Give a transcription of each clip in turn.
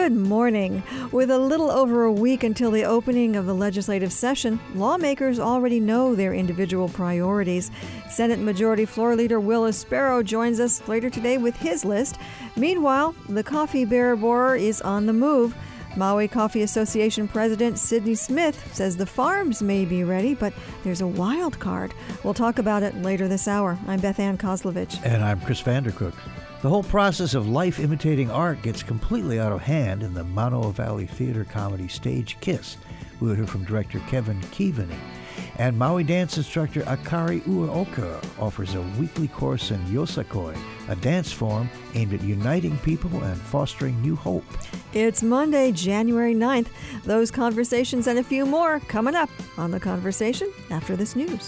Good morning. With a little over a week until the opening of the legislative session, lawmakers already know their individual priorities. Senate Majority Floor Leader Will Aspero joins us later today with his list. Meanwhile, the coffee bearer borer is on the move. Maui Coffee Association President Sidney Smith says the farms may be ready, but there's a wild card. We'll talk about it later this hour. I'm Beth Ann Kozlovich. And I'm Chris Vandercook. The whole process of life imitating art gets completely out of hand in the Manoa Valley Theater comedy Stage Kiss. We would hear from director Kevin Keaveney. And Maui dance instructor Akari Ueoka offers a weekly course in Yosakoi, a dance form aimed at uniting people and fostering new hope. It's Monday, January 9th. Those conversations and a few more coming up on The Conversation after this news.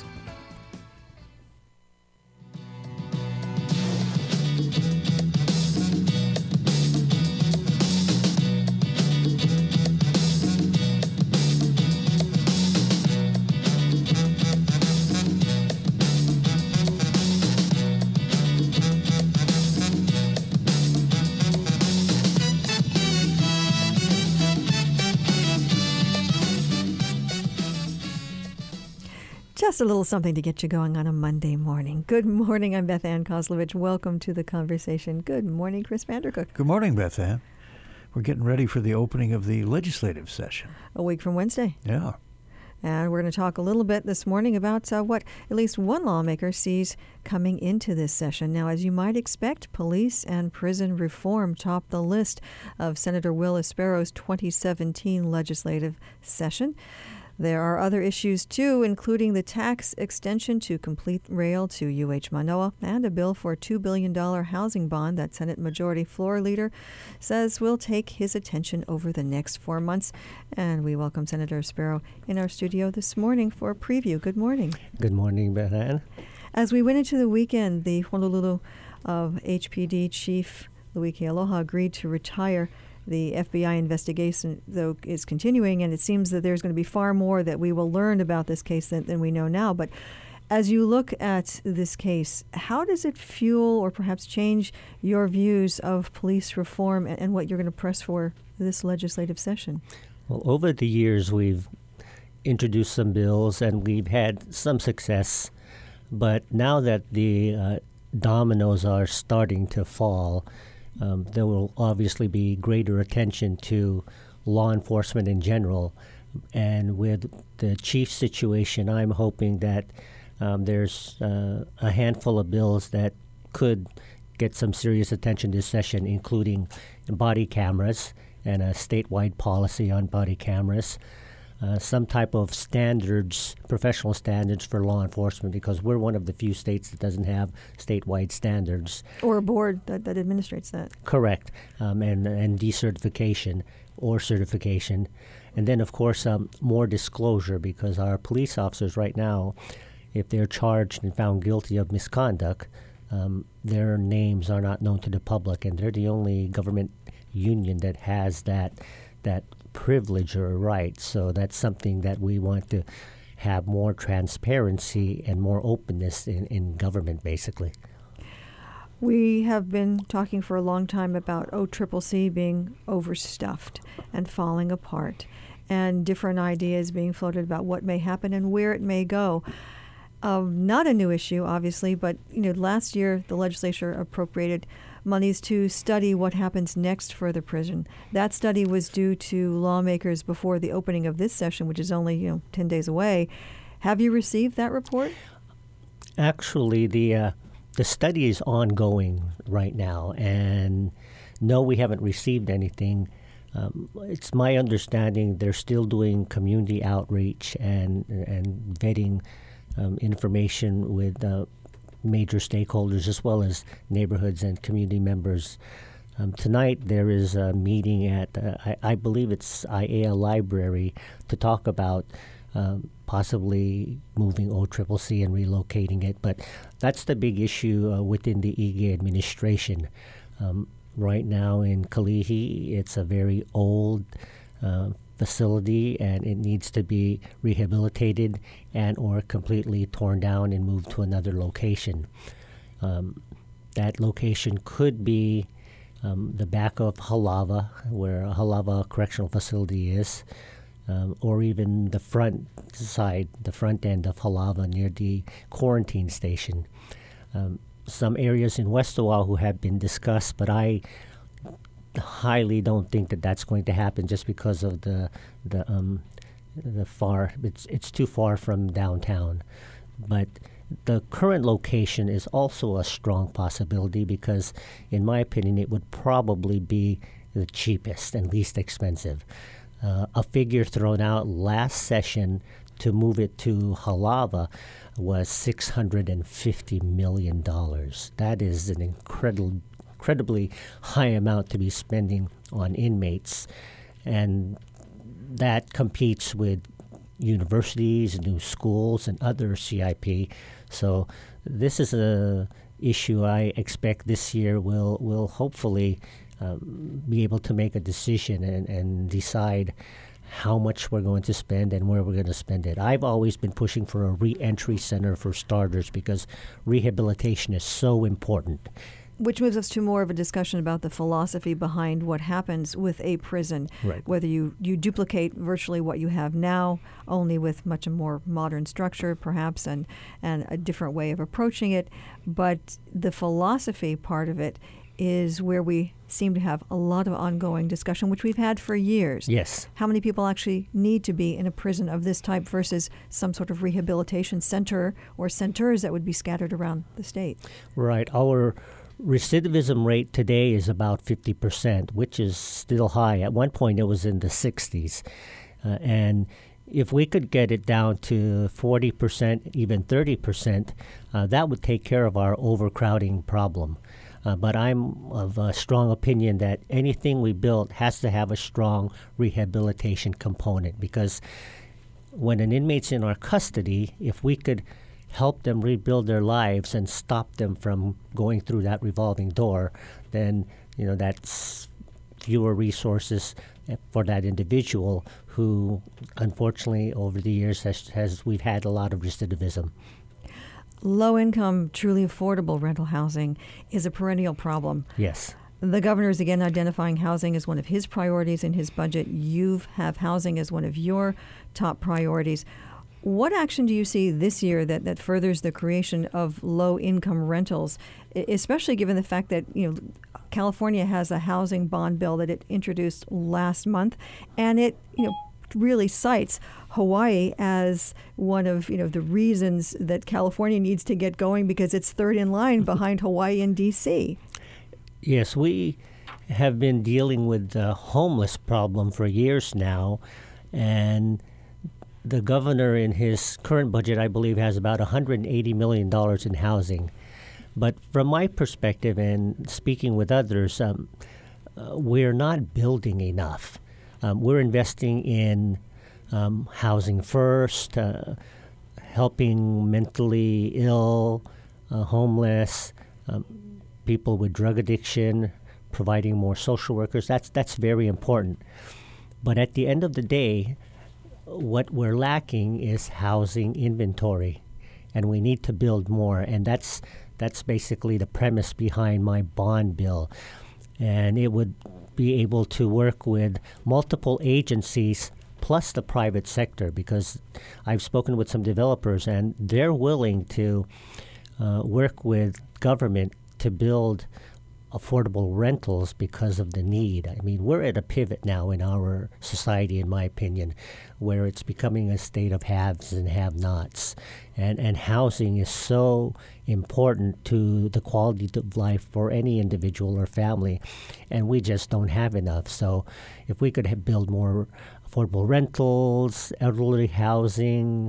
Just a little something to get you going on a Monday morning. Good morning. I'm Beth Ann Kozlovich. Welcome to The Conversation. Good morning, Chris Vandercook. Good morning, Beth Ann. We're getting ready for the opening of the legislative session. A week from Wednesday. Yeah. And we're going to talk a little bit this morning about what at least one lawmaker sees coming into this session. Now, as you might expect, police and prison reform top the list of Senator Will Aspero's 2017 legislative session. There are other issues, too, including the tax extension to complete rail to UH Manoa and a bill for a $2 billion housing bond that Senate Majority Floor Leader says will take his attention over the next 4 months. And we welcome Senator Aspero in our studio this morning for a preview. Good morning. Good morning, Beth Ann. As we went into the weekend, the Honolulu of HPD Chief Louis Kealoha agreed to retire. The FBI investigation, though, is continuing, and it seems that there's going to be far more that we will learn about this case than we know now. But as you look at this case, how does it fuel or perhaps change your views of police reform and what you're going to press for this legislative session? Well, over the years, we've introduced some bills, and we've had some success. But now that the dominoes are starting to fall, there will obviously be greater attention to law enforcement in general. And with the chief situation, I'm hoping that there's a handful of bills that could get some serious attention this session, including body cameras and a statewide policy on body cameras. Some type of standards, professional standards for law enforcement, because we're one of the few states that doesn't have statewide standards. Or a board that administrates that. Correct. And decertification or certification. And then, of course, more disclosure, because our police officers right now, if they're charged and found guilty of misconduct, their names are not known to the public, and they're the only government union that has that privilege or right. So that's something that we want to have more transparency and more openness in government, basically. We have been talking for a long time about OCCC being overstuffed and falling apart, and different ideas being floated about what may happen and where it may go. Not a new issue, obviously, but last year the legislature appropriated monies to study what happens next for the prison. That study was due to lawmakers before the opening of this session, which is only 10 days away. Have you received that report? Actually, the study is ongoing right now, and no, we haven't received anything. It's my understanding they're still doing community outreach and vetting information with major stakeholders as well as neighborhoods and community members. Tonight there is a meeting at, I believe it's IAEA Library, to talk about possibly moving OCCC and relocating it. But that's the big issue within the Ige administration. Right now in Kalihi, it's a very old facility, and it needs to be rehabilitated and or completely torn down and moved to another location. That location could be the back of Halava, where Halava Correctional Facility is, or even the front side, the front end of Halava near the quarantine station. Some areas in West Oahu have been discussed, but I highly don't think that that's going to happen just because of the far. It's too far from downtown, but the current location is also a strong possibility because, in my opinion, it would probably be the cheapest and least expensive. A figure thrown out last session to move it to Halava was $650 million. That is an incredibly high amount to be spending on inmates, and that competes with universities, new schools, and other CIP. So this is a issue I expect this year will hopefully be able to make a decision and decide how much we're going to spend and where we're going to spend it. I've always been pushing for a re-entry center for starters because rehabilitation is so important. Which moves us to more of a discussion about the philosophy behind what happens with a prison. Right. Whether you duplicate virtually what you have now, only with much a more modern structure perhaps and a different way of approaching it. But the philosophy part of it is where we seem to have a lot of ongoing discussion, which we've had for years. Yes. How many people actually need to be in a prison of this type versus some sort of rehabilitation center or centers that would be scattered around the state? Right. Our recidivism rate today is about 50%, which is still high. At one point, it was in the 60s. And if we could get it down to 40%, even 30%, that would take care of our overcrowding problem. But I'm of a strong opinion that anything we build has to have a strong rehabilitation component, because when an inmate's in our custody, if we could help them rebuild their lives and stop them from going through that revolving door, then that's fewer resources for that individual who, unfortunately, over the years we've had a lot of recidivism. Low-income, truly affordable rental housing is a perennial problem. Yes. The governor is again identifying housing as one of his priorities in his budget. You have housing as one of your top priorities. What action do you see this year that furthers the creation of low-income rentals, especially given the fact that California has a housing bond bill that it introduced last month, and it really cites Hawaii as one of the reasons that California needs to get going because it's third in line behind Hawaii and D.C. Yes, we have been dealing with the homeless problem for years now, and the governor in his current budget, I believe, has about $180 million in housing. But from my perspective and speaking with others, we're not building enough. We're investing in housing first, helping mentally ill, homeless, people with drug addiction, providing more social workers. That's very important. But at the end of the day, what we're lacking is housing inventory, and we need to build more. And that's basically the premise behind my bond bill. And it would be able to work with multiple agencies plus the private sector, because I've spoken with some developers and they're willing to work with government to build affordable rentals because of the need. I mean, we're at a pivot now in our society, in my opinion, where it's becoming a state of haves and have-nots. And housing is so important to the quality of life for any individual or family, and we just don't have enough. So if we could build more affordable rentals, elderly housing,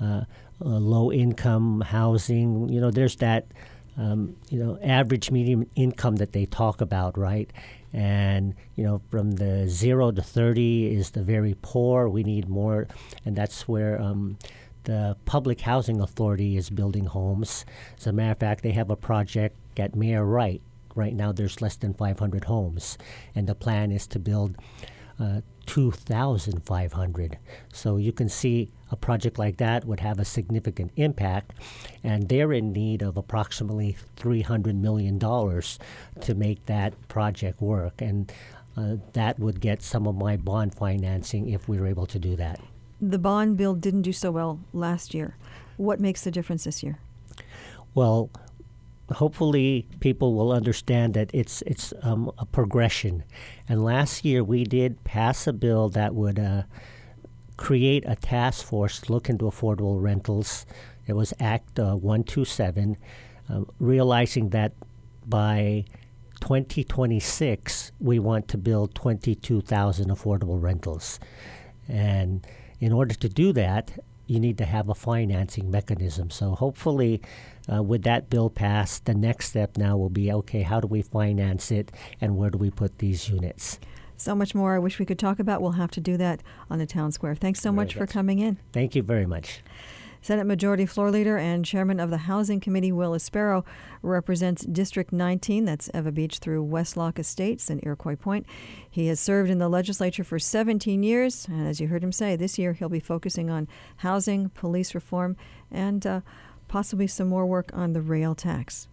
low-income housing, there's that average median income that they talk about, right? And, from the 0 to 30 is the very poor. We need more, and that's where the Public Housing Authority is building homes. As a matter of fact, they have a project at Mayor Wright. Right now, there's less than 500 homes, and the plan is to build 2,500. So you can see a project like that would have a significant impact, and they're in need of approximately $300 million to make that project work. And that would get some of my bond financing if we were able to do that. The bond bill didn't do so well last year. What makes the difference this year? Well, hopefully people will understand that it's a progression. And last year we did pass a bill that would create a task force to look into affordable rentals. It was Act 127, realizing that by 2026 we want to build 22,000 affordable rentals. And in order to do that, you need to have a financing mechanism. So hopefully, with that bill passed, the next step now will be, okay, how do we finance it and where do we put these units? So much more I wish we could talk about. We'll have to do that on the Town Square. Thanks so much for coming in. Thank you very much. Senate Majority Floor Leader and Chairman of the Housing Committee, Will Aspero, represents District 19, that's Eva Beach through Westlock Estates and Iroquois Point. He has served in the legislature for 17 years, and as you heard him say, this year he'll be focusing on housing, police reform, and possibly some more work on the rail tax.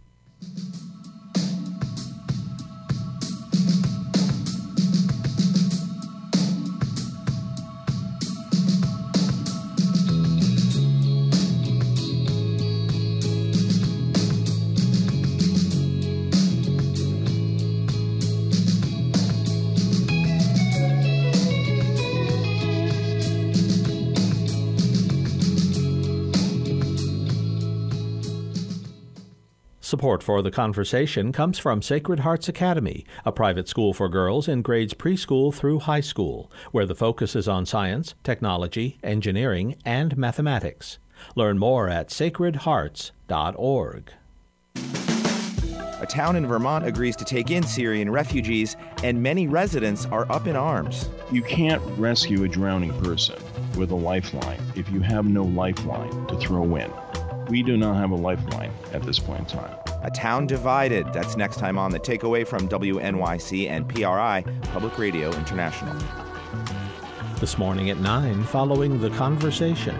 Support for The Conversation comes from Sacred Hearts Academy, a private school for girls in grades preschool through high school, where the focus is on science, technology, engineering, and mathematics. Learn more at sacredhearts.org. A town in Vermont agrees to take in Syrian refugees, and many residents are up in arms. You can't rescue a drowning person with a lifeline if you have no lifeline to throw in. We do not have a lifeline at this point in time. A town divided. That's next time on The Takeaway from WNYC and PRI, Public Radio International. This morning at 9, following The Conversation.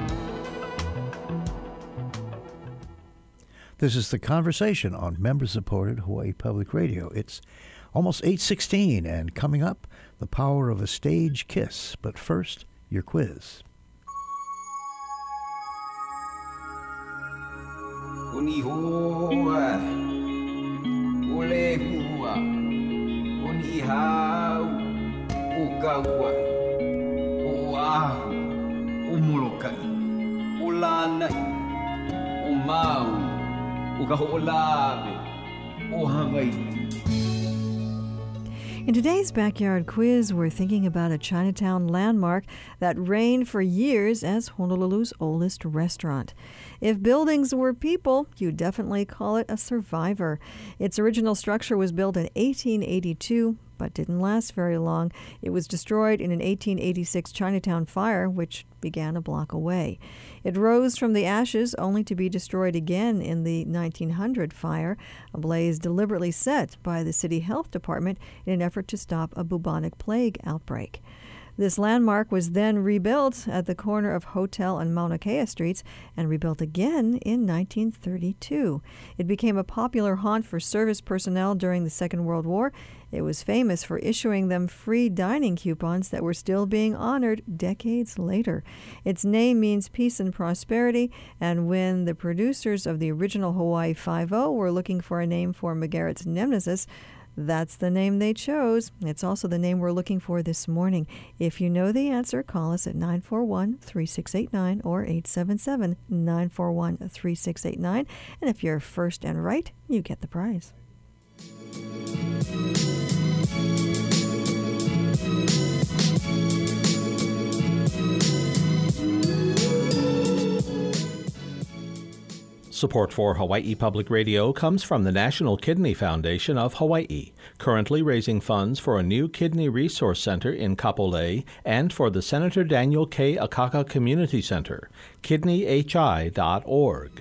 This is The Conversation on member-supported Hawaii Public Radio. It's almost 8:16, and coming up, the power of a stage kiss. But first, your quiz. Unihoa, ulehua, unihau, ukawa, uahu, umulukai, ulanai, umau, ukaholave, uhawaii. In today's Backyard Quiz, we're thinking about a Chinatown landmark that reigned for years as Honolulu's oldest restaurant. If buildings were people, you'd definitely call it a survivor. Its original structure was built in 1882, but didn't last very long. It was destroyed in an 1886 Chinatown fire, which began a block away. It rose from the ashes only to be destroyed again in the 1900 fire, a blaze deliberately set by the city health department in an effort to stop a bubonic plague outbreak. This landmark was then rebuilt at the corner of Hotel and Mauna Kea Streets and rebuilt again in 1932. It became a popular haunt for service personnel during the Second World War. It was famous for issuing them free dining coupons that were still being honored decades later. Its name means peace and prosperity, and when the producers of the original Hawaii Five-0 were looking for a name for McGarrett's nemesis, that's the name they chose. It's also the name we're looking for this morning. If you know the answer, call us at 941-3689 or 877-941-3689. And if you're first and right, you get the prize. Support for Hawaii Public Radio comes from the National Kidney Foundation of Hawaii, currently raising funds for a new kidney resource center in Kapolei and for the Senator Daniel K. Akaka Community Center, kidneyhi.org.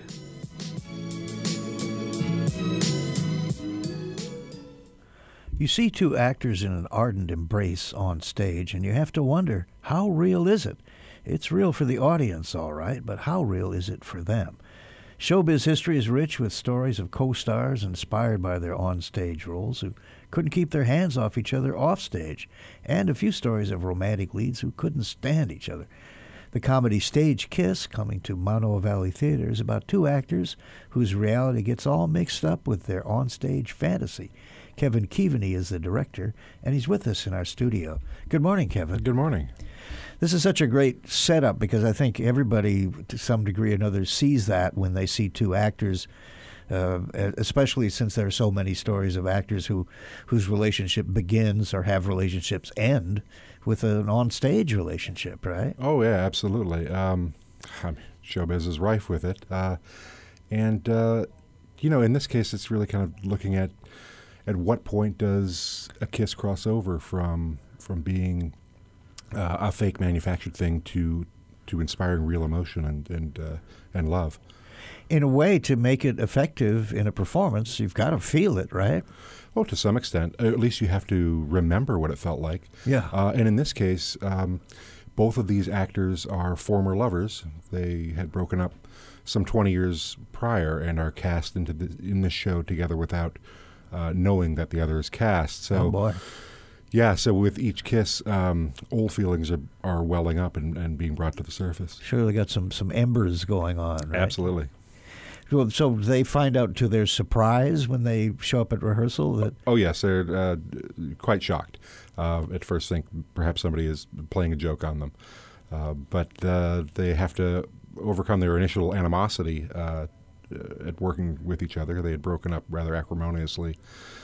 You see two actors in an ardent embrace on stage, and you have to wonder, how real is it? It's real for the audience, all right, but how real is it for them? Showbiz history is rich with stories of co-stars inspired by their on-stage roles who couldn't keep their hands off each other off-stage, and a few stories of romantic leads who couldn't stand each other. The comedy Stage Kiss, coming to Manoa Valley Theater, is about two actors whose reality gets all mixed up with their on-stage fantasy. Kevin Keaveney is the director, and he's with us in our studio. Good morning, Kevin. Good morning. This is such a great setup because I think everybody, to some degree or another, sees that when they see two actors, especially since there are so many stories of actors whose relationship begins or have relationships end with an on-stage relationship, right? Oh, yeah, absolutely. Showbiz is rife with it. In this case, it's really kind of looking at what point does a kiss cross over from being a fake manufactured thing to inspiring real emotion and love. In a way, to make it effective in a performance, you've got to feel it, right? Oh, to some extent. At least you have to remember what it felt like. Yeah. And in this case, both of these actors are former lovers. They had broken up some 20 years prior and are cast in this show together without knowing that the other is cast. So, oh, boy. Yeah, so with each kiss, old feelings are welling up and being brought to the surface. Surely got some embers going on, right? Absolutely. Well, so they find out to their surprise when they show up at rehearsal that... Oh, yes, they're quite shocked. At first think perhaps somebody is playing a joke on them. But they have to overcome their initial animosity at working with each other. They had broken up rather acrimoniously.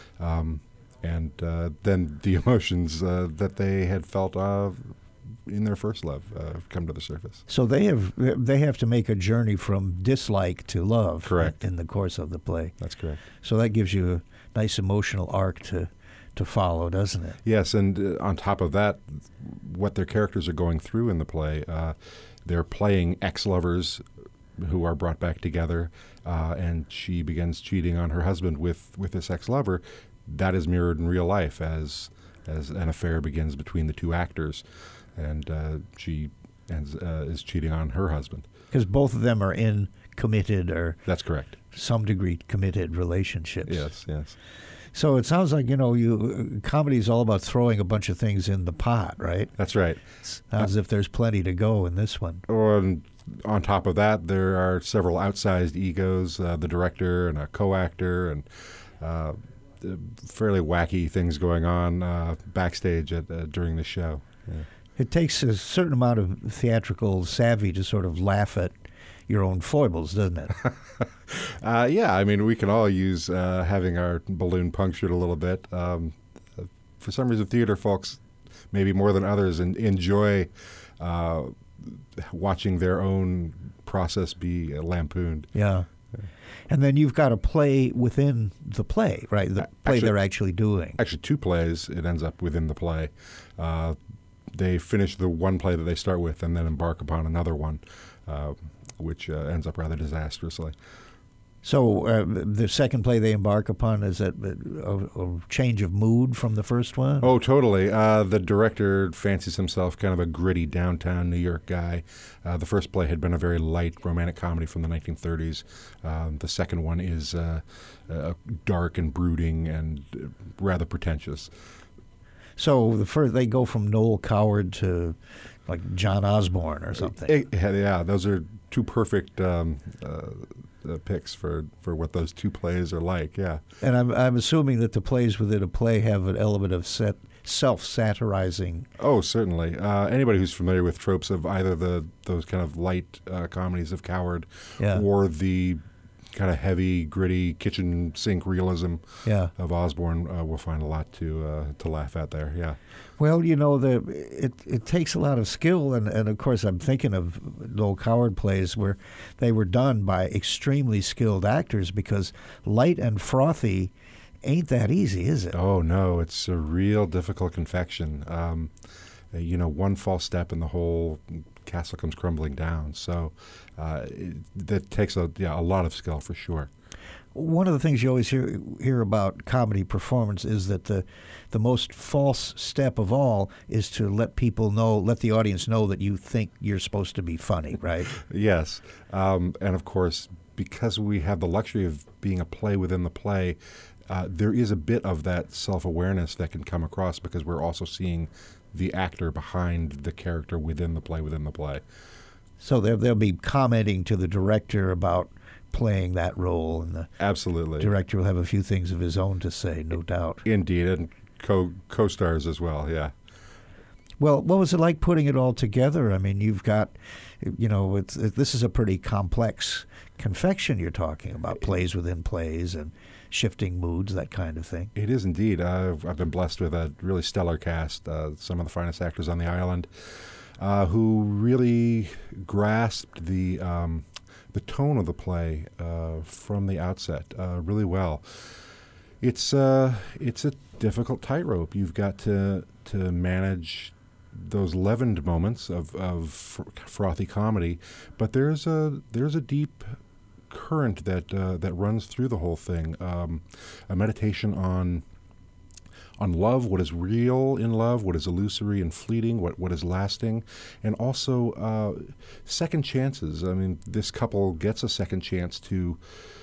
And then the emotions that they had felt in their first love come to the surface. So they have to make a journey from dislike to love. Correct. In the course of the play. That's correct. So that gives you a nice emotional arc to follow, doesn't it? Yes, and on top of that, what their characters are going through in the play, they're playing ex-lovers who are brought back together, and she begins cheating on her husband with this ex-lover. That is mirrored in real life as an affair begins between the two actors, and she is cheating on her husband. Because both of them are in committed or... That's correct. Some degree committed relationships. Yes, yes. So it sounds like, comedy is all about throwing a bunch of things in the pot, right? That's right. As if there's plenty to go in this one. And on top of that, there are several outsized egos, the director and a co-actor, and fairly wacky things going on backstage during the show. Yeah. It takes a certain amount of theatrical savvy to sort of laugh at your own foibles, doesn't it? Yeah, I mean, we can all use having our balloon punctured a little bit. For some reason, theater folks, maybe more than others, enjoy watching their own process be lampooned. Yeah. And then you've got a play within the play, right? The play they're actually doing. Actually, two plays. It ends up within the play. They finish the one play that they start with and then embark upon another one, which ends up rather disastrously. So the second play they embark upon, is that a change of mood from the first one? Oh, totally. The director fancies himself kind of a gritty downtown New York guy. The first play had been a very light romantic comedy from the 1930s. The second one is dark and brooding and rather pretentious. So the first, they go from Noel Coward to like John Osborne or something. Yeah, those are two perfect picks for what those two plays are like. Yeah, and I'm assuming that the plays within a play have an element of self-satirizing. Oh, certainly. Anybody who's familiar with tropes of either those kind of light comedies of Coward, or the kind of heavy, gritty kitchen sink realism of Osborne will find a lot to laugh at there. Yeah. Well, it takes a lot of skill, and of course I'm thinking of Noel Coward plays where they were done by extremely skilled actors, because light and frothy ain't that easy, is it? Oh, no, it's a real difficult confection. One false step and the whole castle comes crumbling down. So that takes a lot of skill for sure. One of the things you always hear about comedy performance is that the most false step of all is to let the audience know that you think you're supposed to be funny, right? Yes. And of course, because we have the luxury of being a play within the play, there is a bit of that self-awareness that can come across because we're also seeing the actor behind the character within the play. So they'll be commenting to the director about playing that role, and the absolutely director will have a few things of his own to say, no doubt. Indeed, and co-stars as well, yeah. Well, what was it like putting it all together? I mean, you've got, this is a pretty complex confection you're talking about, plays within plays and shifting moods, that kind of thing. It is indeed. I've been blessed with a really stellar cast, some of the finest actors on the island, who really grasped the tone of the play from the outset really well. It's a difficult tightrope. You've got to manage those leavened moments of frothy comedy, but there's a deep current that runs through the whole thing. A meditation on love, what is real in love, what is illusory and fleeting, what is lasting, and also second chances. I mean, this couple gets a second chance to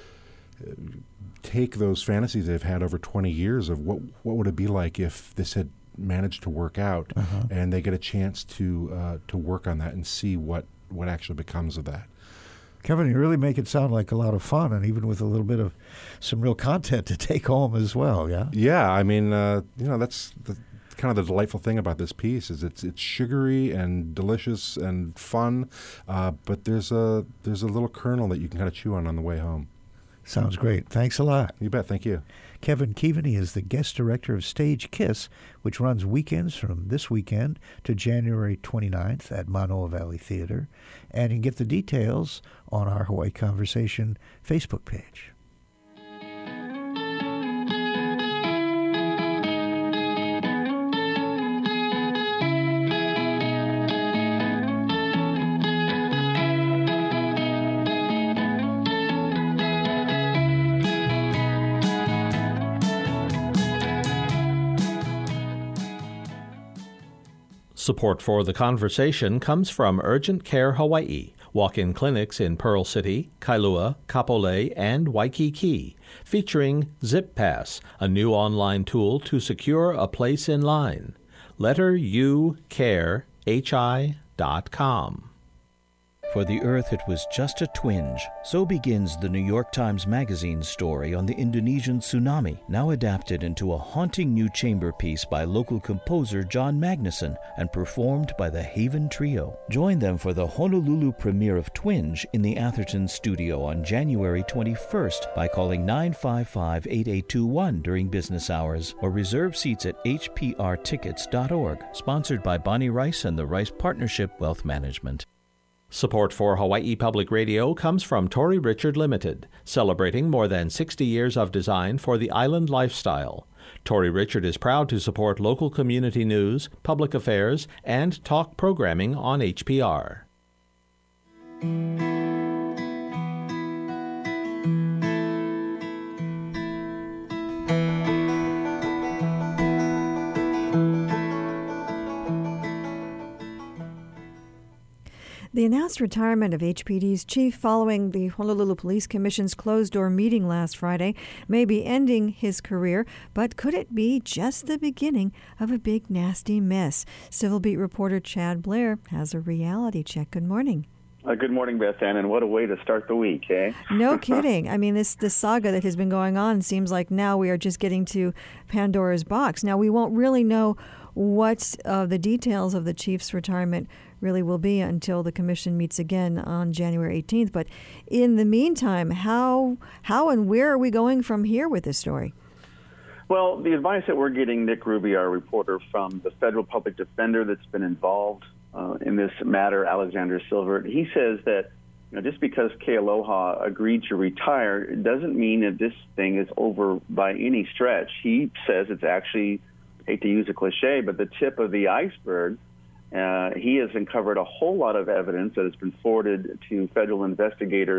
take those fantasies they've had over 20 years of what would it be like if this had managed to work out, and they get a chance to work on that and see what actually becomes of that. Kevin, you really make it sound like a lot of fun, and even with a little bit of some real content to take home as well, yeah? Yeah, I mean, that's kind of the delightful thing about this piece is it's sugary and delicious and fun, but there's a little kernel that you can kind of chew on the way home. Sounds great. Thanks a lot. You bet. Thank you. Kevin Keaveney is the guest director of Stage Kiss, which runs weekends from this weekend to January 29th at Manoa Valley Theater. And you can get the details on our Hawaii Conversation Facebook page. Support for the conversation comes from Urgent Care Hawaii, walk-in clinics in Pearl City, Kailua, Kapolei, and Waikiki, featuring Zip Pass, a new online tool to secure a place in line. letterucarehi.com. For the earth it was just a twinge. So begins the New York Times Magazine story on the Indonesian tsunami, now adapted into a haunting new chamber piece by local composer John Magnuson and performed by the Haven Trio. Join them for the Honolulu premiere of Twinge in the Atherton studio on January 21st by calling 955-8821 during business hours or reserve seats at hprtickets.org. Sponsored by Bonnie Rice and the Rice Partnership Wealth Management. Support for Hawaii Public Radio comes from Tory Richard Limited, celebrating more than 60 years of design for the island lifestyle. Tory Richard is proud to support local community news, public affairs, and talk programming on HPR. The announced retirement of HPD's chief following the Honolulu Police Commission's closed-door meeting last Friday may be ending his career, but could it be just the beginning of a big, nasty mess? Civil Beat reporter Chad Blair has a reality check. Good morning. Good morning, Beth Ann, and what a way to start the week, eh? No kidding. I mean, this saga that has been going on seems like now we are just getting to Pandora's box. Now, we won't really know what the details of the chief's retirement really will be until the commission meets again on January 18th. But in the meantime, how and where are we going from here with this story? Well, the advice that we're getting, Nick Ruby, our reporter from the federal public defender that's been involved in this matter, Alexander Silvert, he says that just because Kealoha agreed to retire, it doesn't mean that this thing is over by any stretch. He says it's actually, I hate to use a cliche, but the tip of the iceberg. He has uncovered a whole lot of evidence that has been forwarded to federal investigators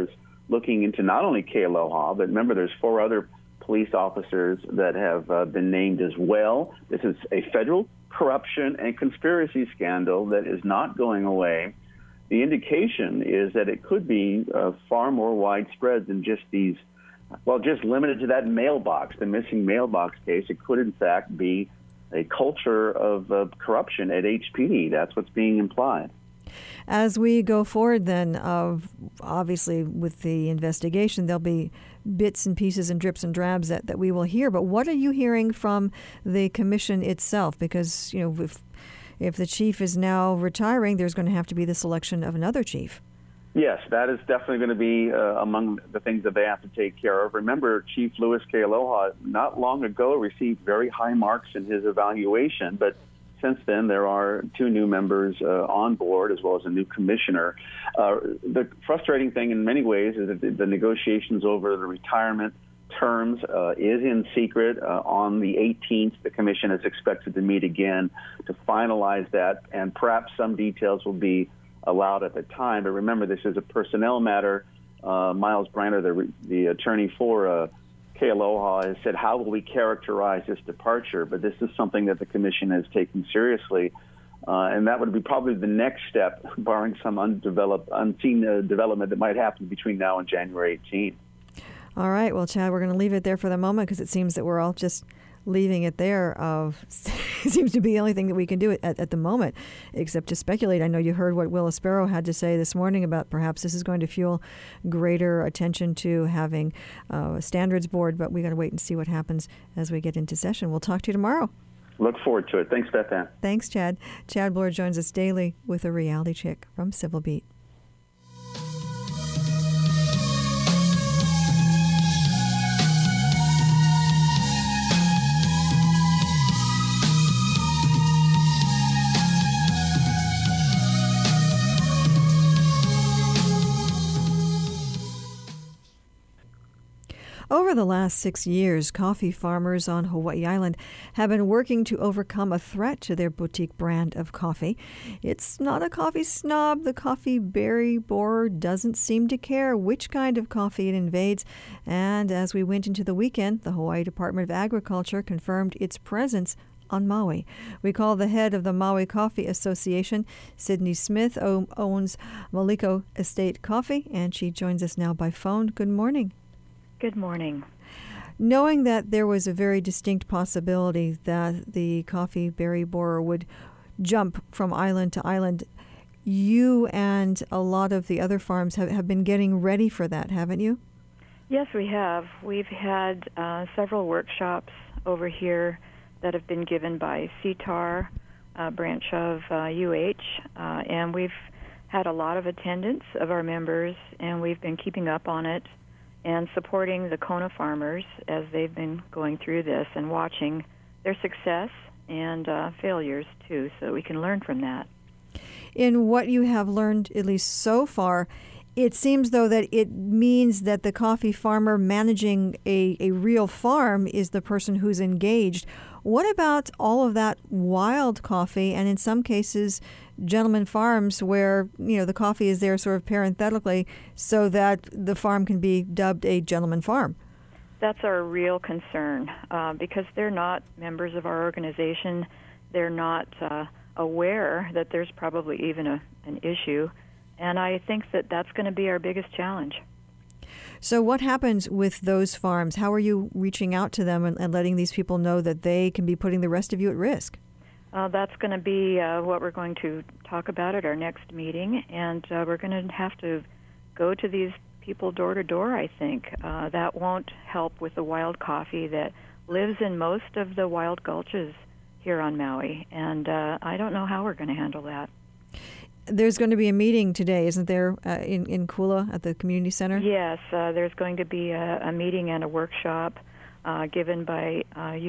looking into not only Kealoha, but remember there's 4 other police officers that have been named as well. This is a federal corruption and conspiracy scandal that is not going away. The indication is that it could be far more widespread than just these, just limited to that mailbox, the missing mailbox case. It could, in fact, be a culture of corruption at HPD. That's what's being implied. As we go forward, then, obviously with the investigation, there'll be bits and pieces and drips and drabs that we will hear. But what are you hearing from the commission itself? Because, if the chief is now retiring, there's going to have to be the selection of another chief. Yes, that is definitely going to be among the things that they have to take care of. Remember, Chief Louis Kealoha not long ago received very high marks in his evaluation, but since then, there are 2 new members on board, as well as a new commissioner. The frustrating thing in many ways is that the negotiations over the retirement terms is in secret. On the 18th, the commission is expected to meet again to finalize that, and perhaps some details will be allowed at the time. But remember, this is a personnel matter. Miles Briner, the attorney for Kealoha, has said, how will we characterize this departure? But this is something that the commission has taken seriously. And that would be probably the next step, barring some unseen development that might happen between now and January 18th. All right. Well, Chad, we're going to leave it there for the moment because it seems that we're all just leaving it there. It seems to be the only thing that we can do at the moment, except to speculate. I know you heard what Will Aspero had to say this morning about perhaps this is going to fuel greater attention to having a standards board, but we got to wait and see what happens as we get into session. We'll talk to you tomorrow. Look forward to it. Thanks, Beth Ann. Thanks, Chad. Chad Bloor joins us daily with a reality check from Civil Beat. Over the last 6 years, coffee farmers on Hawaii Island have been working to overcome a threat to their boutique brand of coffee. It's not a coffee snob. The coffee berry borer doesn't seem to care which kind of coffee it invades. And as we went into the weekend, the Hawaii Department of Agriculture confirmed its presence on Maui. We call the head of the Maui Coffee Association, Sydney Smith, owns Maliko Estate Coffee, and she joins us now by phone. Good morning. Good morning. Knowing that there was a very distinct possibility that the coffee berry borer would jump from island to island, you and a lot of the other farms have been getting ready for that, haven't you? Yes, we have. We've had several workshops over here that have been given by CTAR, a branch of and we've had a lot of attendance of our members, and we've been keeping up on it and supporting the Kona farmers as they've been going through this and watching their success and failures, too, so we can learn from that. In what you have learned, at least so far, it seems, though, that it means that the coffee farmer managing a real farm is the person who's engaged. What about all of that wild coffee, and in some cases, gentleman farms where, the coffee is there sort of parenthetically so that the farm can be dubbed a gentleman farm? That's our real concern because they're not members of our organization. They're not aware that there's probably even an issue. And I think that that's going to be our biggest challenge. So what happens with those farms? How are you reaching out to them and letting these people know that they can be putting the rest of you at risk? That's going to be what we're going to talk about at our next meeting. And we're going to have to go to these people door to door, I think. That won't help with the wild coffee that lives in most of the wild gulches here on Maui. And I don't know how we're going to handle that. There's going to be a meeting today, isn't there, in Kula at the community center? Yes, there's going to be a meeting and a workshop given by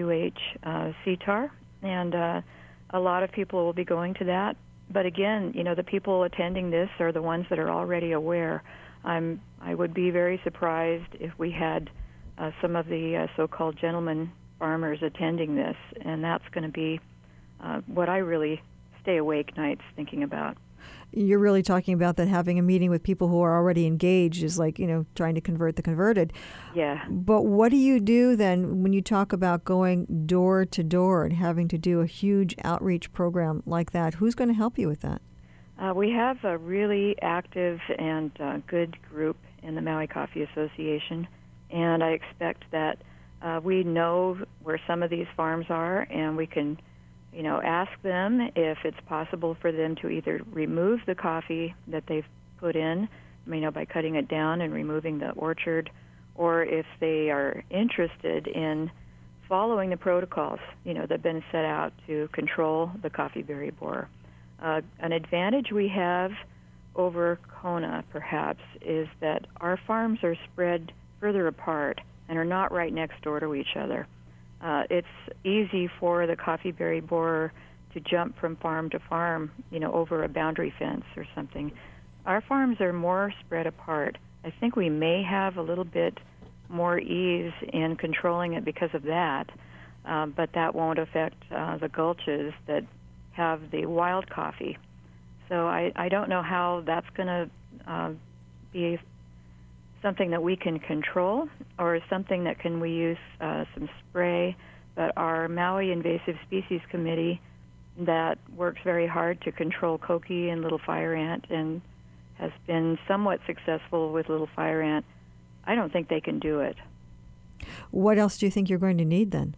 CTAR, and a lot of people will be going to that. But again, the people attending this are the ones that are already aware. I would be very surprised if we had some of the so-called gentleman farmers attending this, and that's going to be what I really stay awake nights thinking about. You're really talking about that having a meeting with people who are already engaged is like, trying to convert the converted. Yeah. But what do you do then when you talk about going door to door and having to do a huge outreach program like that? Who's going to help you with that? We have a really active and good group in the Maui Coffee Association, and I expect that we know where some of these farms are, and we can ask them if it's possible for them to either remove the coffee that they've put in, by cutting it down and removing the orchard, or if they are interested in following the protocols, that have been set out to control the coffee berry borer. An advantage we have over Kona, perhaps, is that our farms are spread further apart and are not right next door to each other. It's easy for the coffee berry borer to jump from farm to farm, over a boundary fence or something. Our farms are more spread apart. I think we may have a little bit more ease in controlling it because of that, but that won't affect the gulches that have the wild coffee. So I don't know how that's going to be something that we can control or something that we use some spray. But our Maui Invasive Species Committee that works very hard to control koki and little fire ant and has been somewhat successful with little fire ant, I don't think they can do it. What else do you think you're going to need then?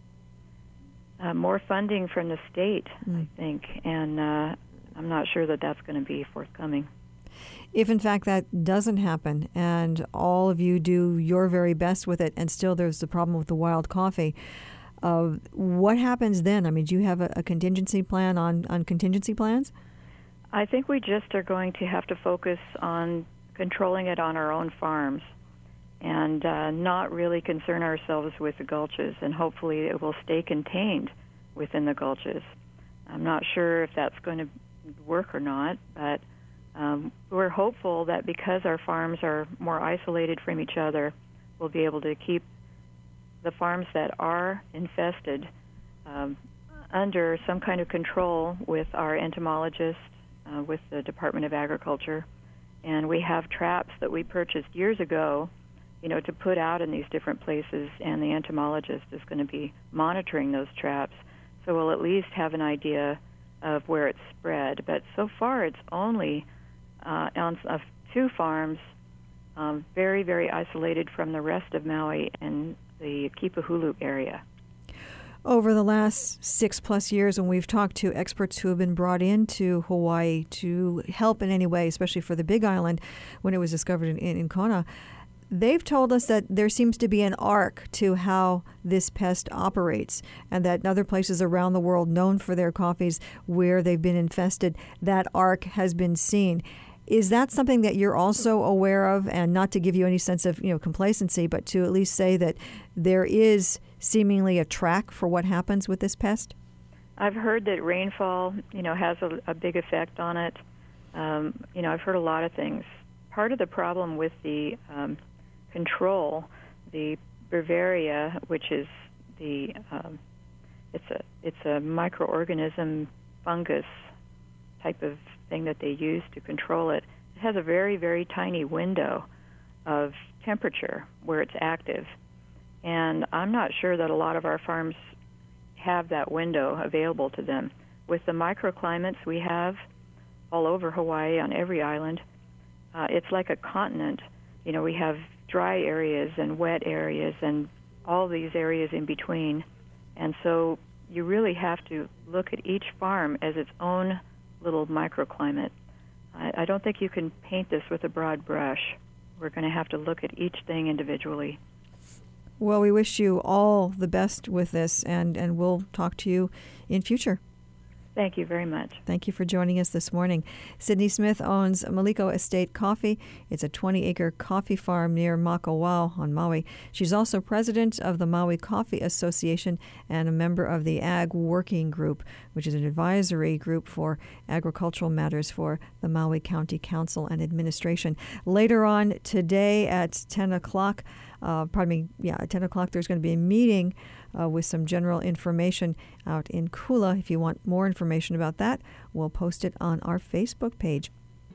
More funding from the state, I think, and I'm not sure that that's going to be forthcoming. If, in fact, that doesn't happen and all of you do your very best with it and still there's the problem with the wild coffee, what happens then? Do you have a contingency plan on contingency plans? I think we just are going to have to focus on controlling it on our own farms and not really concern ourselves with the gulches, and hopefully it will stay contained within the gulches. I'm not sure if that's going to work or not, but we're hopeful that because our farms are more isolated from each other, we'll be able to keep the farms that are infested under some kind of control with our entomologists, with the Department of Agriculture. And we have traps that we purchased years ago, to put out in these different places, and the entomologist is going to be monitoring those traps. So we'll at least have an idea of where it's spread. But so far it's only on 2 farms, very, very isolated from the rest of Maui and the Kipahulu area. Over the last 6+ years, when we've talked to experts who have been brought into Hawaii to help in any way, especially for the Big Island when it was discovered in Kona, they've told us that there seems to be an arc to how this pest operates, and that in other places around the world known for their coffees where they've been infested, that arc has been seen. Is that something that you're also aware of? And not to give you any sense of complacency, but to at least say that there is seemingly a track for what happens with this pest? I've heard that rainfall, has a big effect on it. I've heard a lot of things. Part of the problem with the control, the Beauveria, which is the it's a microorganism fungus type of thing that they use to control it. It has a very, very tiny window of temperature where it's active, and I'm not sure that a lot of our farms have that window available to them. With the microclimates we have all over Hawaii, on every island, it's like a continent. We have dry areas and wet areas and all these areas in between. And so you really have to look at each farm as its own little microclimate. I don't think you can paint this with a broad brush. We're going to have to look at each thing individually. Well, we wish you all the best with this, and we'll talk to you in future. Thank you very much. Thank you for joining us this morning. Sydney Smith owns Maliko Estate Coffee. It's a 20-acre coffee farm near Makawao on Maui. She's also president of the Maui Coffee Association and a member of the Ag Working Group, which is an advisory group for agricultural matters for the Maui County Council and Administration. Later on today at 10 o'clock, at 10 o'clock, there's going to be a meeting with some general information out in Kula. If you want more information about that, we'll post it on our Facebook page.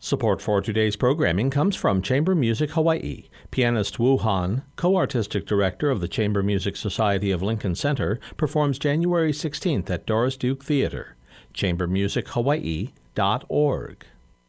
Support for today's programming comes from Chamber Music Hawaii. Pianist Wu Han, co-artistic director of the Chamber Music Society of Lincoln Center, performs January 16th at Doris Duke Theater. chambermusichawaii.org.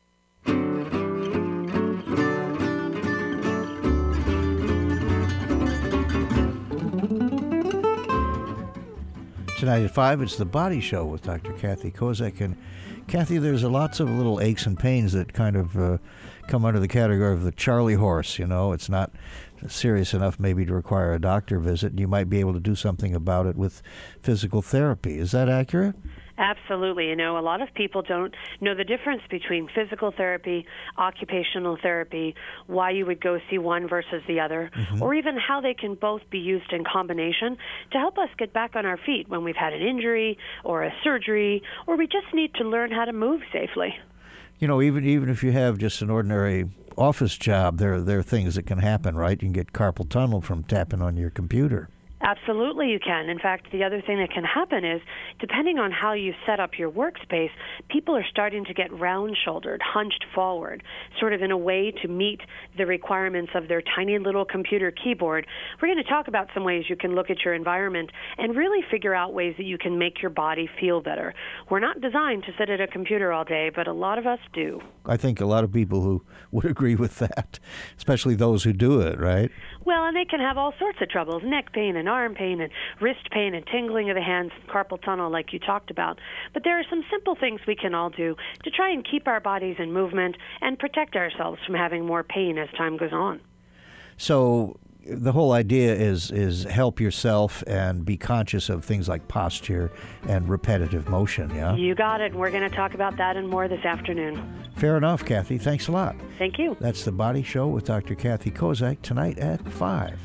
Tonight at 5, it's The Body Show with Dr. Kathy Kozak. And Kathy, there's lots of little aches and pains that kind of come under the category of the Charlie horse. You know, it's not serious enough maybe to require a doctor visit. You might be able to do something about it with physical therapy. Is that accurate? Absolutely. You know, a lot of people don't know the difference between physical therapy, occupational therapy, why you would go see one versus the other, or even how they can both be used in combination to help us get back on our feet when we've had an injury or a surgery, or we just need to learn how to move safely. You know, even if you have just an ordinary office job, there are things that can happen, right? You can get carpal tunnel from tapping on your computer. Absolutely you can. In fact, the other thing that can happen is, depending on how you set up your workspace, people are starting to get round-shouldered, hunched forward, sort of in a way to meet the requirements of their tiny little computer keyboard. We're going to talk about some ways you can look at your environment and really figure out ways that you can make your body feel better. We're not designed to sit at a computer all day, but a lot of us do. I think a lot of people who would agree with that, especially those who do it, right? Well, and they can have all sorts of troubles, neck pain and arm pain and wrist pain and tingling of the hands, carpal tunnel like you talked about. But there are some simple things we can all do to try and keep our bodies in movement and protect ourselves from having more pain as time goes on. So the whole idea is help yourself and be conscious of things like posture and repetitive motion, yeah? You got it. We're going to talk about that and more this afternoon. Fair enough, Kathy. Thanks a lot. Thank you. That's The Body Show with Dr. Kathy Kozak tonight at 5.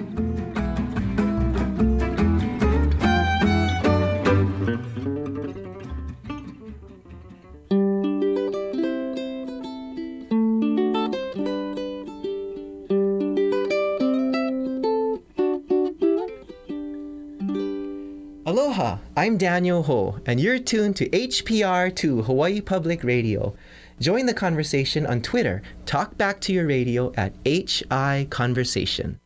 Aloha, I'm Daniel Ho, and you're tuned to HPR2 Hawaii Public Radio. Join the conversation on Twitter. Talk back to your radio at HI Conversation.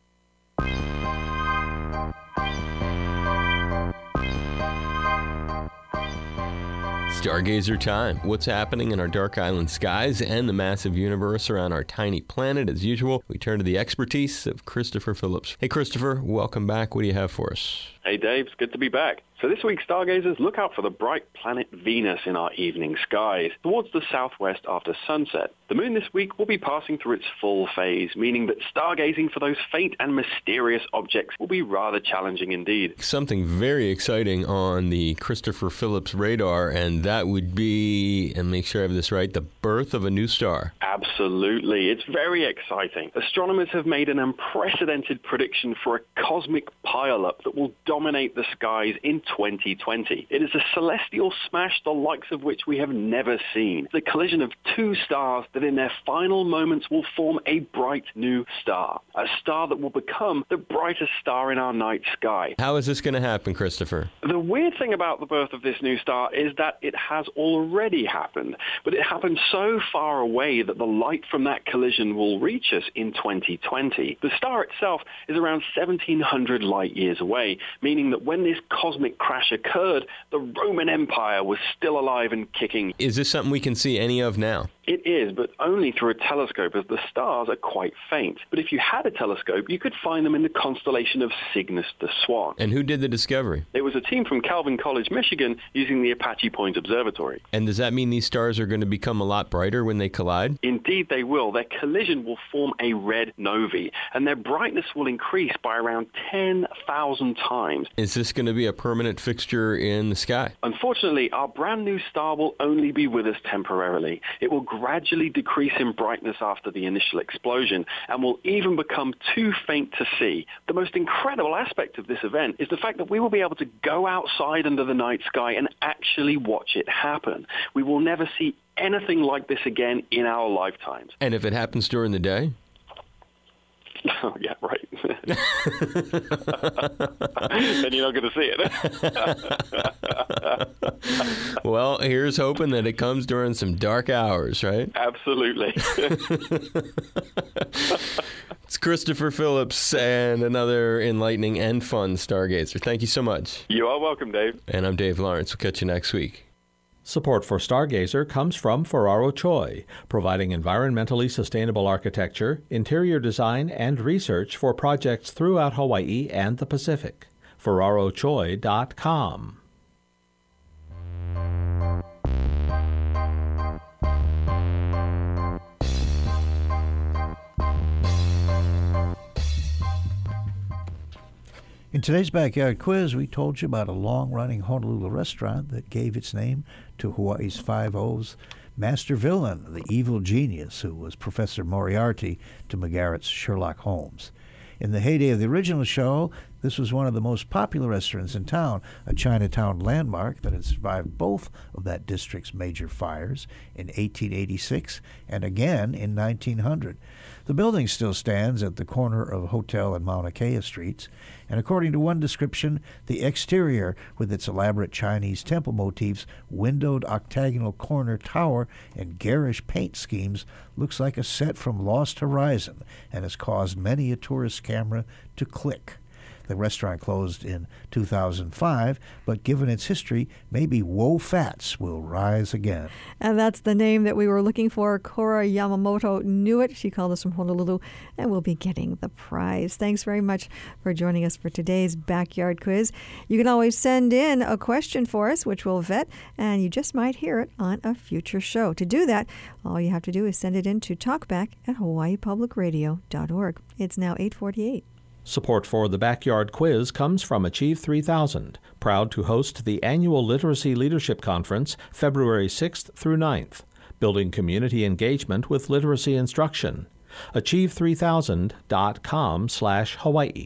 Stargazer time. What's happening in our dark island skies and the massive universe around our tiny planet? As usual, we turn to the expertise of Christopher Phillips. Hey, Christopher, welcome back. What do you have for us? Hey, Dave. It's good to be back. So this week, stargazers, look out for the bright planet Venus in our evening skies towards the southwest after sunset. The moon this week will be passing through its full phase, meaning that stargazing for those faint and mysterious objects will be rather challenging indeed. Something very exciting on the Christopher Phillips radar, and that would be, and make sure I have this right, the birth of a new star. Absolutely. It's very exciting. Astronomers have made an unprecedented prediction for a cosmic pileup that will dominate the skies in 2020. It is a celestial smash the likes of which we have never seen. The collision of two stars that in their final moments will form a bright new star. A star that will become the brightest star in our night sky. How is this going to happen, Christopher? The weird thing about the birth of this new star is that it has already happened, but it happened so far away that the light from that collision will reach us in 2020. The star itself is around 1,700 light years away, meaning that when this cosmic crash occurred, the Roman Empire was still alive and kicking. Is this something we can see any of now? It is, but only through a telescope, as the stars are quite faint. But if you had a telescope, you could find them in the constellation of Cygnus the Swan. And who did the discovery? It was a team from Calvin College, Michigan, using the Apache Point Observatory. And does that mean these stars are going to become a lot brighter when they collide? Indeed they will. Their collision will form a red novae, and their brightness will increase by around 10,000 times. Is this going to be a permanent fixture in the sky? Unfortunately, our brand new star will only be with us temporarily. It will gradually decrease in brightness after the initial explosion and will even become too faint to see. The most incredible aspect of this event is the fact that we will be able to go outside under the night sky and actually watch it happen. We will never see anything like this again in our lifetimes. And if it happens during the day? Oh, yeah, right. Then you're not going to see it. Well, here's hoping that it comes during some dark hours, right? Absolutely. It's Christopher Phillips and another enlightening and fun stargazer. Thank you so much. You are welcome, Dave. And I'm Dave Lawrence. We'll catch you next week. Support for Stargazer comes from Ferraro Choi, providing environmentally sustainable architecture, interior design, and research for projects throughout Hawaii and the Pacific. FerraroChoi.com. In today's Backyard Quiz, we told you about a long-running Honolulu restaurant that gave its name to Hawaii's 5-O's master villain, the evil genius who was Professor Moriarty to McGarrett's Sherlock Holmes. In the heyday of the original show, this was one of the most popular restaurants in town, a Chinatown landmark that had survived both of that district's major fires in 1886 and again in 1900. The building still stands at the corner of Hotel and Mauna Kea streets, and according to one description, the exterior, with its elaborate Chinese temple motifs, windowed octagonal corner tower, and garish paint schemes, looks like a set from Lost Horizon and has caused many a tourist camera to click. The restaurant closed in 2005, but given its history, maybe Wo Fats will rise again. And that's the name that we were looking for. Cora Yamamoto knew it. She called us from Honolulu and will be getting the prize. Thanks very much for joining us for today's Backyard Quiz. You can always send in a question for us, which we'll vet, and you just might hear it on a future show. To do that, all you have to do is send it in to talkback@hawaiipublicradio.org. It's now 8:48. Support for the Backyard Quiz comes from Achieve 3000, proud to host the annual Literacy Leadership Conference February 6th through 9th, building community engagement with literacy instruction. Achieve3000.com/Hawaii.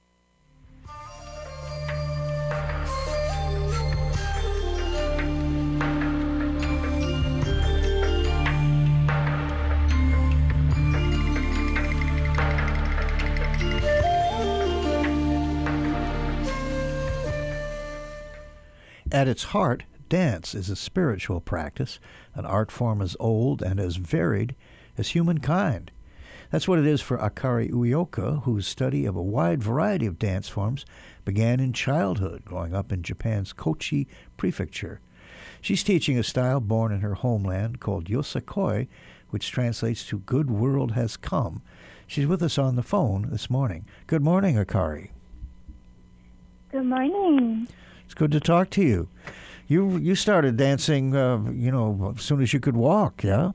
At its heart, dance is a spiritual practice, an art form as old and as varied as humankind. That's what it is for Akari Ueoka, whose study of a wide variety of dance forms began in childhood, growing up in Japan's Kochi Prefecture. She's teaching a style born in her homeland called Yosakoi, which translates to Good World Has Come. She's with us on the phone this morning. Good morning, Akari. Good morning. It's good to talk to you. You started dancing, as soon as you could walk, yeah?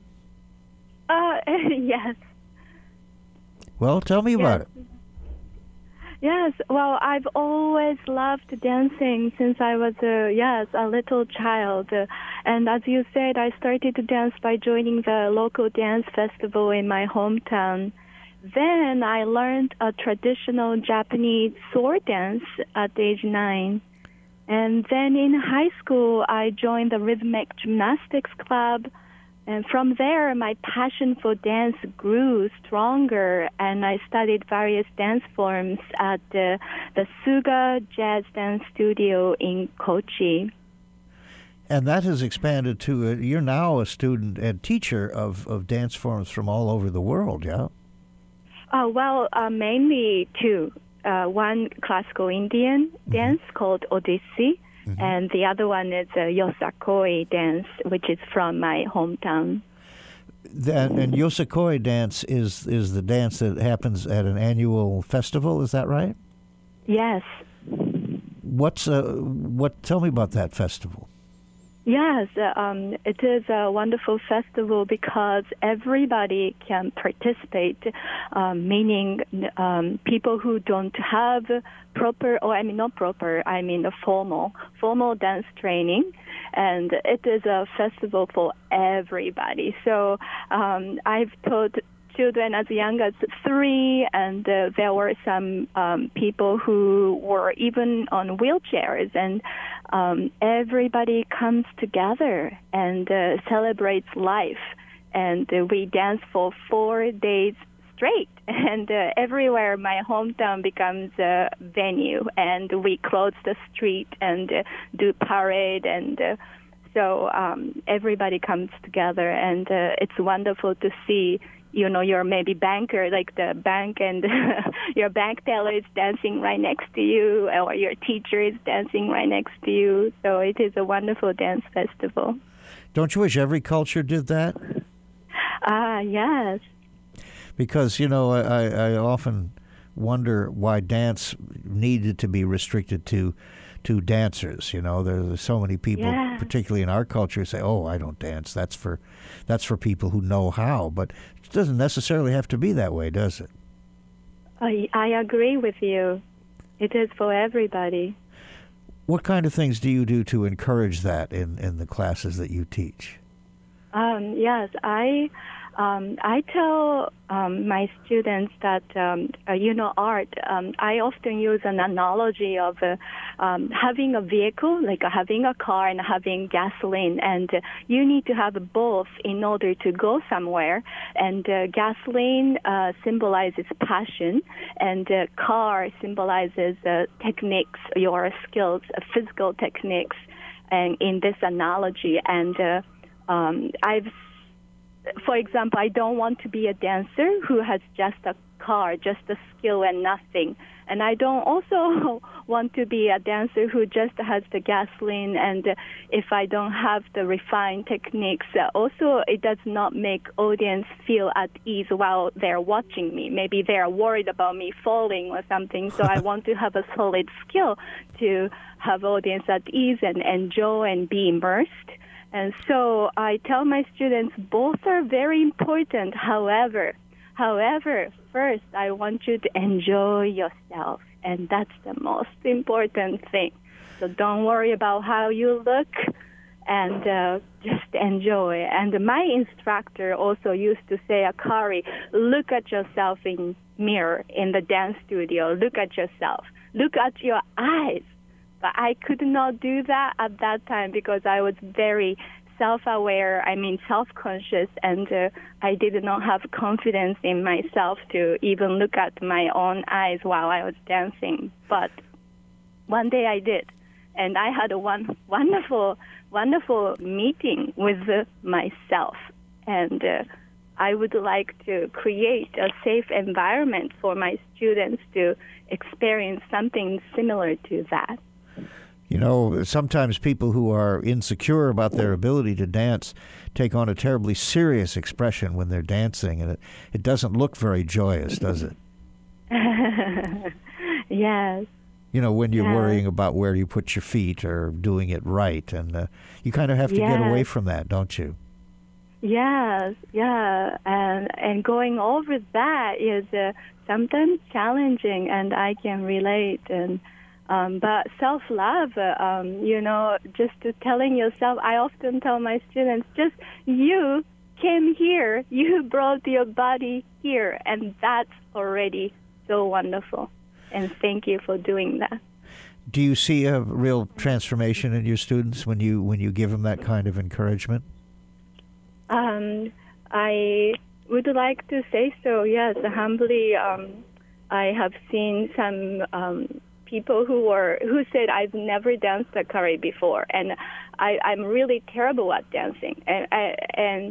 Yes. Well, tell me about it. Yes. Well, I've always loved dancing since I was a little child. And as you said, I started to dance by joining the local dance festival in my hometown. Then I learned a traditional Japanese sword dance at age 9. And then in high school, I joined the rhythmic gymnastics club. And from there, my passion for dance grew stronger, and I studied various dance forms at the Suga Jazz Dance Studio in Kochi. And that has expanded to, you're now a student and teacher of dance forms from all over the world, yeah? Mainly two. One classical Indian dance called Odissi, and the other one is a Yosakoi dance, which is from my hometown. And Yosakoi dance is the dance that happens at an annual festival, is that right? Yes. Tell me about that festival. Yes, it is a wonderful festival because everybody can participate, meaning people who don't have formal dance training, and it is a festival for everybody. So I've taught children as young as 3, and there were some people who were even on wheelchairs, and everybody comes together and celebrates life. And we dance for 4 days straight. And everywhere my hometown becomes a venue, and we close the street and do parade, and so everybody comes together, and it's wonderful to see. Your maybe banker, like the bank, and your bank teller is dancing right next to you, or your teacher is dancing right next to you. So it is a wonderful dance festival. Don't you wish every culture did that? Yes. Because, I often wonder why dance needed to be restricted to dancers. There's so many people, particularly in our culture, say, "Oh, I don't dance. That's for people who know how." But it doesn't necessarily have to be that way, does it? I agree with you. It is for everybody. What kind of things do you do to encourage that in the classes that you teach? Yes, I tell my students that, art, I often use an analogy of having a vehicle, like having a car and having gasoline, and you need to have both in order to go somewhere. And gasoline symbolizes passion, and car symbolizes techniques, your skills, physical techniques, and in this analogy. And for example, I don't want to be a dancer who has just a car, just a skill and nothing. And I don't also want to be a dancer who just has the gasoline, and if I don't have the refined techniques, also it does not make audience feel at ease while they're watching me. Maybe they're worried about me falling or something, so I want to have a solid skill to have audience at ease and enjoy and be immersed. And so I tell my students both are very important. However, first I want you to enjoy yourself, and that's the most important thing. So don't worry about how you look, and just enjoy. And my instructor also used to say, Akari, look at yourself in mirror in the dance studio. Look at yourself. Look at your eyes. But I could not do that at that time because I was very self-aware, self-conscious, and I did not have confidence in myself to even look at my own eyes while I was dancing. But one day I did, and I had a wonderful meeting with myself. And I would like to create a safe environment for my students to experience something similar to that. Sometimes people who are insecure about their ability to dance take on a terribly serious expression when they're dancing, and it doesn't look very joyous, does it? Yes. When you're worrying about where you put your feet or doing it right, and you kind of have to get away from that, don't you? Yes, yeah, and going over that is sometimes challenging, and I can relate. And but self-love, just telling yourself, I often tell my students, just you came here, you brought your body here, and that's already so wonderful. And thank you for doing that. Do you see a real transformation in your students when you give them that kind of encouragement? I would like to say so, yes. Humbly, I have seen some people who said, I've never danced Akari before, and I'm really terrible at dancing. And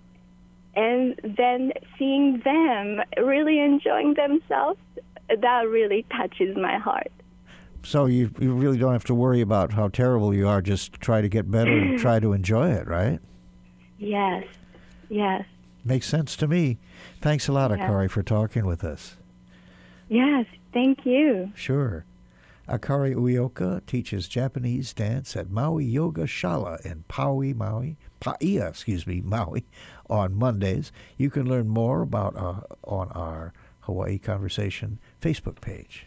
then seeing them really enjoying themselves, that really touches my heart. So you really don't have to worry about how terrible you are. Just try to get better and try to enjoy it, right? Yes. Makes sense to me. Thanks a lot, Akari, for talking with us. Yes, thank you. Sure. Akari Ueoka teaches Japanese dance at Maui Yoga Shala in Paia, Maui, on Mondays. You can learn more about on our Hawaii Conversation Facebook page.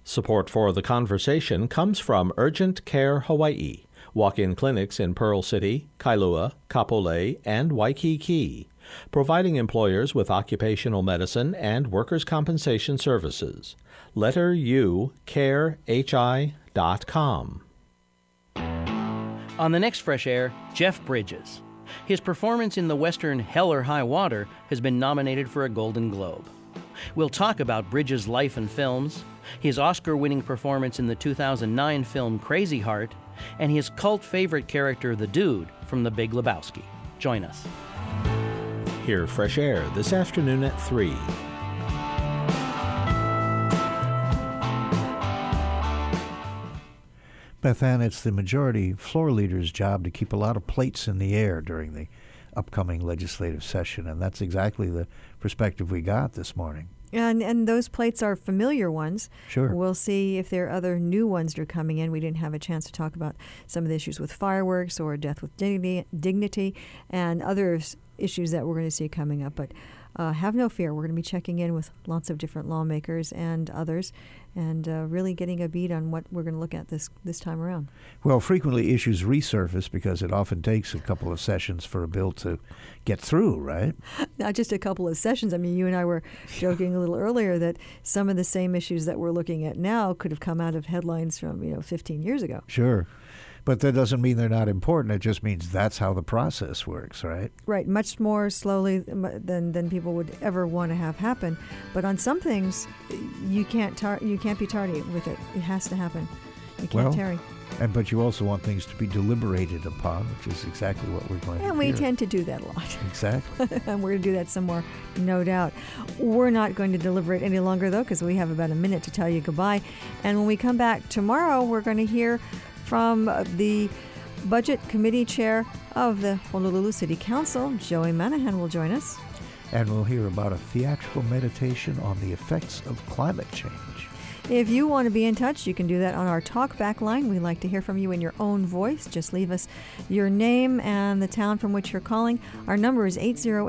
Support for The Conversation comes from Urgent Care Hawaii, walk-in clinics in Pearl City, Kailua, Kapolei, and Waikiki, providing employers with occupational medicine and workers' compensation services. Letter U, carehi.com. On the next Fresh Air, Jeff Bridges. His performance in the Western Hell or High Water has been nominated for a Golden Globe. We'll talk about Bridges' life and films, his Oscar-winning performance in the 2009 film Crazy Heart, and his cult favorite character, the Dude, from The Big Lebowski. Join us. Hear Fresh Air this afternoon at 3. Beth Ann, it's the majority floor leader's job to keep a lot of plates in the air during the upcoming legislative session, and that's exactly the perspective we got this morning. And those plates are familiar ones. Sure. We'll see if there are other new ones that are coming in. We didn't have a chance to talk about some of the issues with fireworks or death with dignity and other issues that we're going to see coming up. But have no fear. We're going to be checking in with lots of different lawmakers and others and really getting a beat on what we're going to look at this time around. Well, frequently issues resurface because it often takes a couple of sessions for a bill to get through, right? Not just a couple of sessions. I mean, you and I were joking a little earlier that some of the same issues that we're looking at now could have come out of headlines from 15 years ago. Sure. But that doesn't mean they're not important. It just means that's how the process works, right? Right. Much more slowly than people would ever want to have happen. But on some things, you can't be tardy with it. It has to happen. You can't tarry. But you also want things to be deliberated upon, which is exactly what we're going to do. And we tend to do that a lot. Exactly. And we're going to do that some more, no doubt. We're not going to deliberate any longer, though, because we have about a minute to tell you goodbye. And when we come back tomorrow, we're going to hear from the Budget Committee Chair of the Honolulu City Council. Joey Manahan will join us. And we'll hear about a theatrical meditation on the effects of climate change. If you want to be in touch, you can do that on our talkback line. We'd like to hear from you in your own voice. Just leave us your name and the town from which you're calling. Our number is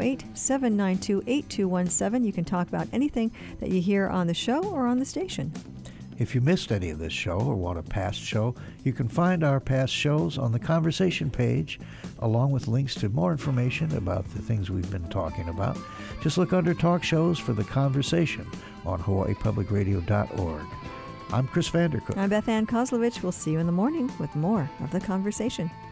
808-792-8217. You can talk about anything that you hear on the show or on the station. If you missed any of this show or want a past show, you can find our past shows on the Conversation page, along with links to more information about the things we've been talking about. Just look under Talk Shows for The Conversation on hawaiipublicradio.org. I'm Chris Vandercook. I'm Beth Ann Kozlovich. We'll see you in the morning with more of The Conversation.